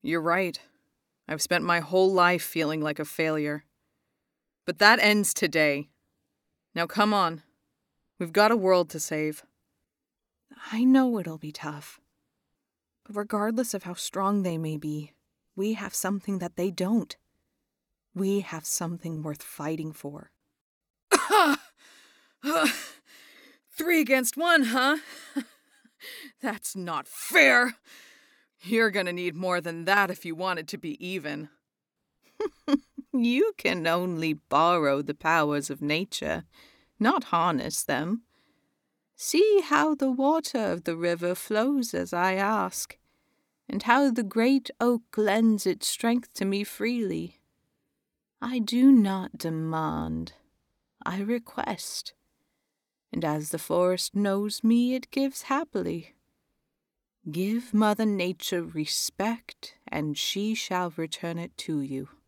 You're right. I've spent my whole life feeling like a failure. But that ends today. Now come on. We've got a world to save. I know it'll be tough. But regardless of how strong they may be, we have something that they don't. We have something worth fighting for. 3 against 1, huh? That's not fair. You're gonna need more than that if you want it to be even. You can only borrow the powers of nature, not harness them. See how the water of the river flows as I ask, and how the great oak lends its strength to me freely. I do not demand, I request, and as the forest knows me, it gives happily. Give Mother Nature respect, and she shall return it to you.